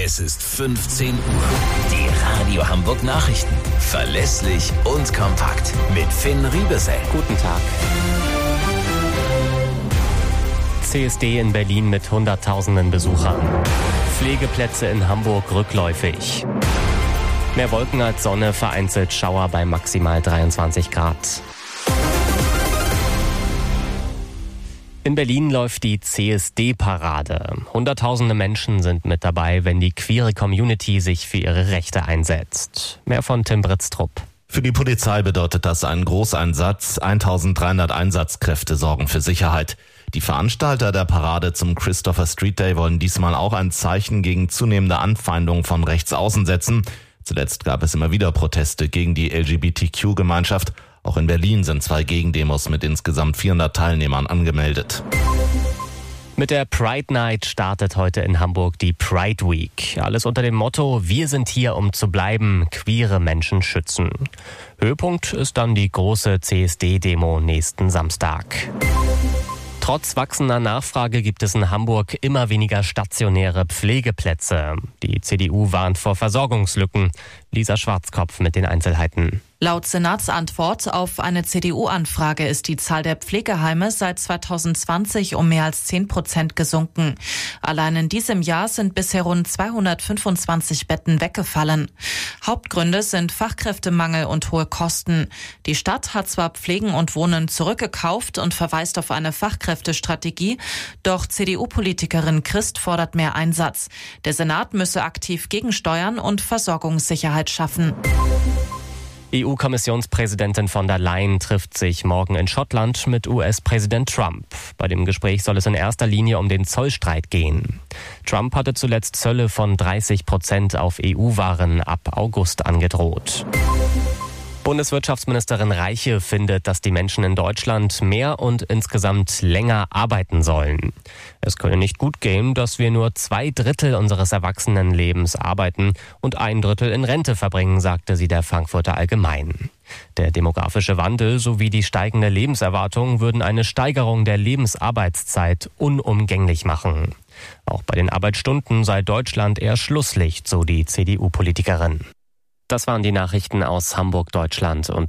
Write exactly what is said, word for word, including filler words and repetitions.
Es ist fünfzehn Uhr. Die Radio Hamburg Nachrichten. Verlässlich und kompakt. Mit Finn Riebesell. Guten Tag. C S D in Berlin mit Hunderttausenden Besuchern. Pflegeplätze in Hamburg rückläufig. Mehr Wolken als Sonne, vereinzelt Schauer bei maximal dreiundzwanzig Grad. In Berlin läuft die C S D-Parade. Hunderttausende Menschen sind mit dabei, wenn die queere Community sich für ihre Rechte einsetzt. Mehr von Tim Britztrup. Für die Polizei bedeutet das einen Großeinsatz. eintausenddreihundert Einsatzkräfte sorgen für Sicherheit. Die Veranstalter der Parade zum Christopher Street Day wollen diesmal auch ein Zeichen gegen zunehmende Anfeindungen von Rechtsaußen setzen. Zuletzt gab es immer wieder Proteste gegen die L G B T Q-Gemeinschaft. Auch in Berlin sind zwei Gegendemos mit insgesamt vierhundert Teilnehmern angemeldet. Mit der Pride Night startet heute in Hamburg die Pride Week. Alles unter dem Motto: Wir sind hier, um zu bleiben, queere Menschen schützen. Höhepunkt ist dann die große C S D-Demo nächsten Samstag. Trotz wachsender Nachfrage gibt es in Hamburg immer weniger stationäre Pflegeplätze. Die C D U warnt vor Versorgungslücken. Lisa Schwarzkopf mit den Einzelheiten. Laut Senatsantwort auf eine C D U-Anfrage ist die Zahl der Pflegeheime seit zweitausendzwanzig um mehr als zehn Prozent gesunken. Allein in diesem Jahr sind bisher rund zweihundertfünfundzwanzig Betten weggefallen. Hauptgründe sind Fachkräftemangel und hohe Kosten. Die Stadt hat zwar Pflegen und Wohnen zurückgekauft und verweist auf eine Fachkräftestrategie, doch C D U-Politikerin Christ fordert mehr Einsatz. Der Senat müsse aktiv gegensteuern und Versorgungssicherheit schaffen. E U-Kommissionspräsidentin von der Leyen trifft sich morgen in Schottland mit U S-Präsident Trump. Bei dem Gespräch soll es in erster Linie um den Zollstreit gehen. Trump hatte zuletzt Zölle von dreißig Prozent auf E U-Waren ab August angedroht. Bundeswirtschaftsministerin Reiche findet, dass die Menschen in Deutschland mehr und insgesamt länger arbeiten sollen. Es könne nicht gut gehen, dass wir nur zwei Drittel unseres Erwachsenenlebens arbeiten und ein Drittel in Rente verbringen, sagte sie der Frankfurter Allgemeinen. Der demografische Wandel sowie die steigende Lebenserwartung würden eine Steigerung der Lebensarbeitszeit unumgänglich machen. Auch bei den Arbeitsstunden sei Deutschland eher Schlusslicht, so die C D U-Politikerin. Das waren die Nachrichten aus Hamburg, Deutschland und